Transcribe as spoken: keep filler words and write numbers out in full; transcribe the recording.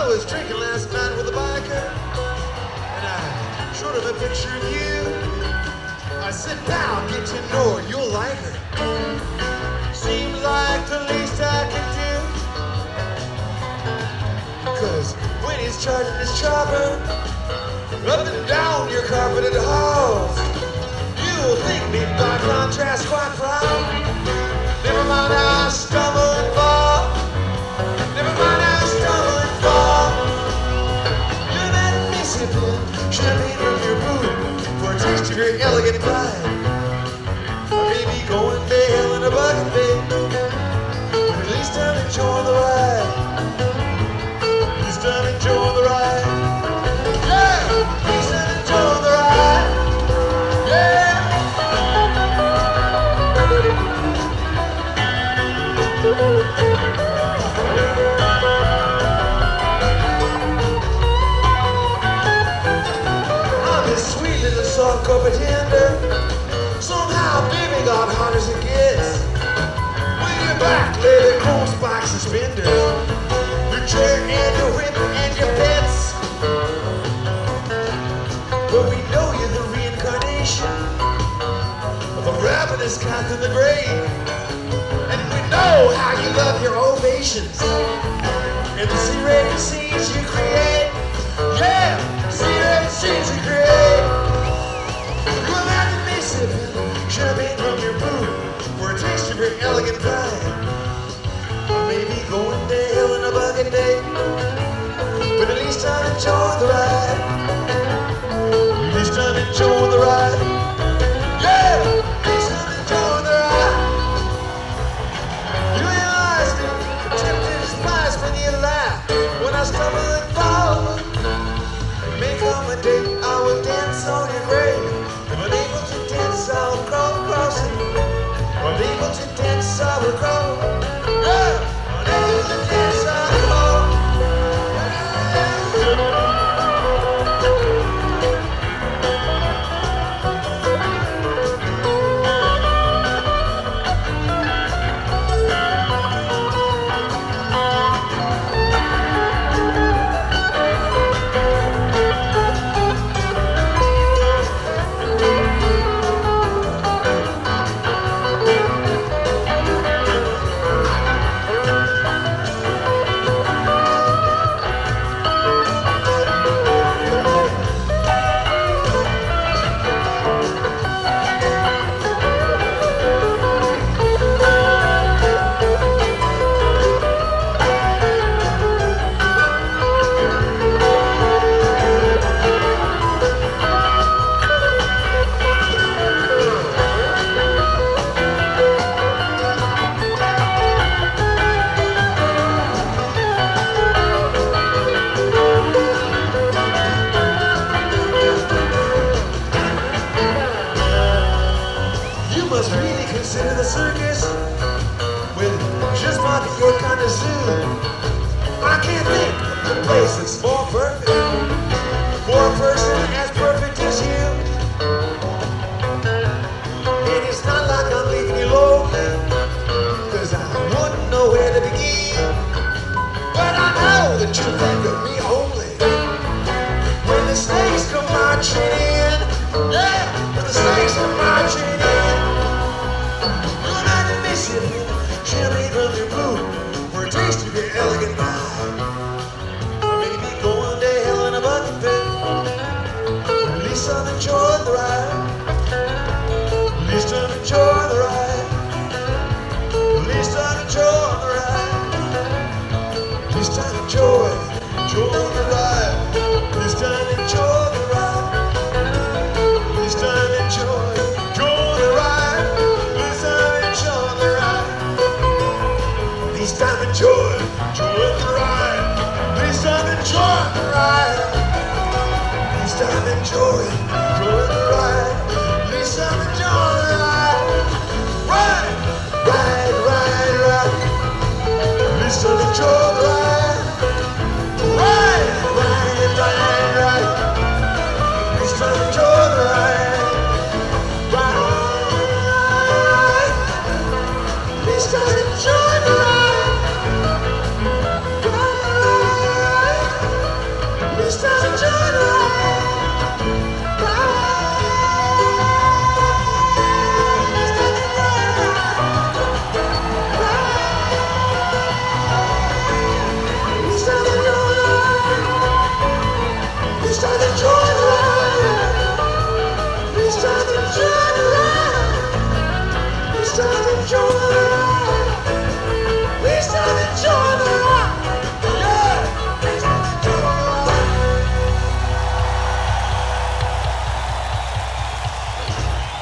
I was drinking last night with a biker, and I showed him a picture of you. I said, pal, get to know her, you'll like her. Seems like the least I can do, 'cause when he's charging his chopper up and down your carpeted halls, you'll think me by contrast quite proud. Never mind how I stumble and fall. Never mind how I stumble and fall. You're that Mississippi champagne from your boot for a taste of your elegant pride. I may be going to hell in a bucket, babe, but at least I'm enjoying the ride. At least I'm enjoying the ride. Yeah! At least I'm enjoying the ride. Yeah! I'm this sweet little soft core pretender. Somehow, baby, got hot as it gets. With your back, lady, chrome spike suspenders, your chair and your whip and your pets. But we know you're the reincarnation of a ravenous cat in the grave. And we know how you love your ovations and the C-rated scenes you create. Yeah, C-rated scenes you create. You're like a Mississippi champagne from your boot for a taste of your elegant pride. Or maybe going to hell in a bucket, babe, but at least I'm enjoying the ride. At least I'm enjoying the ride. Yeah, at least I'm enjoying the ride. You realize me, tempted as spice when you laugh, when I stumble and fall. May come a day I will dance on your grave. If I'm able to dance, I'll crawl across it. If I'm able to dance, I will crawl. Yeah, if I'm able to dance, I'll crawl. Consider the circus with just might be your kind of zoo. I can't think of a place that's more perfect for a person as perfect as you. And it's not like I'm leaving you lonely, 'cause I wouldn't know where to begin. But I know that you think of me only when the snakes come marching in. Yeah, when the snakes come marching in. Champagne from your boot for a taste of your elegant ride. I may be going to hell in a bucket, babe, but at least I'm enjoying the ride. At least I'm enjoying the ride. At least I'm enjoying the ride. At least I'm enjoying, enjoying the ride. At least I'm enjoying the ride. At least I'm enjoying, enjoying the ride. At least I'm enjoying the ride. At least I'm enjoying, enjoying the ride. At least I'm enjoying the ride. At least I'm enjoying, enjoying the ride. At least I'm enjoying.